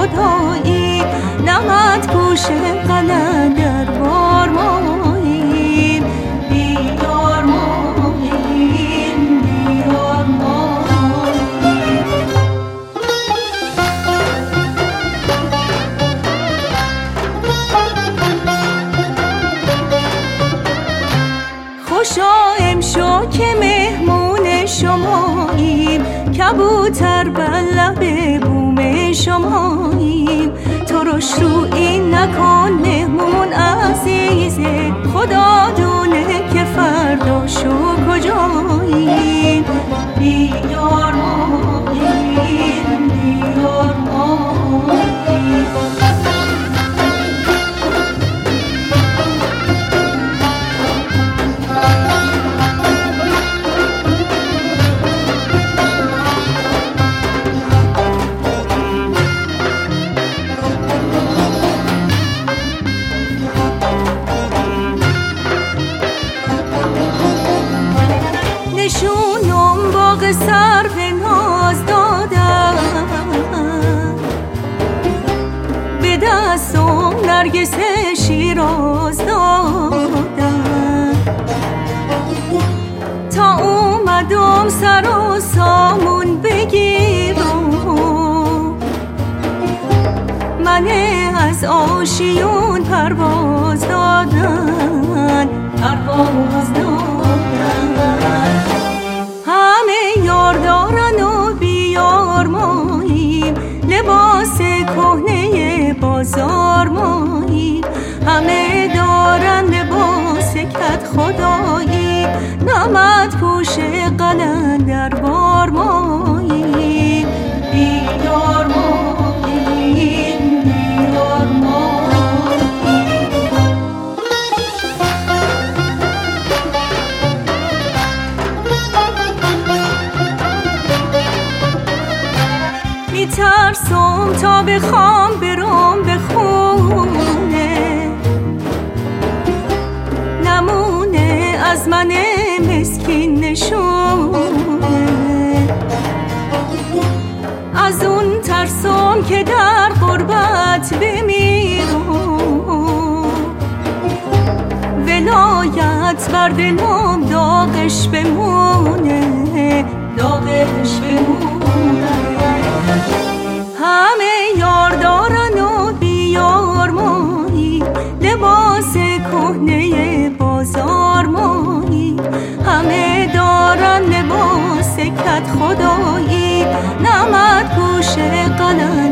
خدایی، نمد پوش قلندر بار ماییم، بیار ماییم، بیار ماییم. خوشا امشو که مهمون شماییم، کبوتر بر لب بوم شماییم. ترش رو این نکن مهمون عزیزه، خدا دونه که فرداشو کجاییم، بیار ماییم، بیار ماییم. نشونم باغ سرو ناز دادم، به دستم نرگس شیراز دادم. تا اومدم سر و سامون بگیرم، من از آشیون پرواز دادن، پرواز دادن. همه یار دارن و بیار ماییم، لباس کهنه بازار ماییم. همه دارن لباس کت خدایی، نمد پوش قلندر بار ماییم، بیار ماییم، بیار ماییم. میترسم تا بخوام برم به خونه، نمونه از من مسکین نشونه. از اون ترسم که در غربت بمیرم، ولایت بر دلم داغش بمونه، داغش بمونه. همه یار دارن و بیار مایی، لباس کهنه بازار مایی. همه دارن لباس کت خدایی، نمد پوش قلم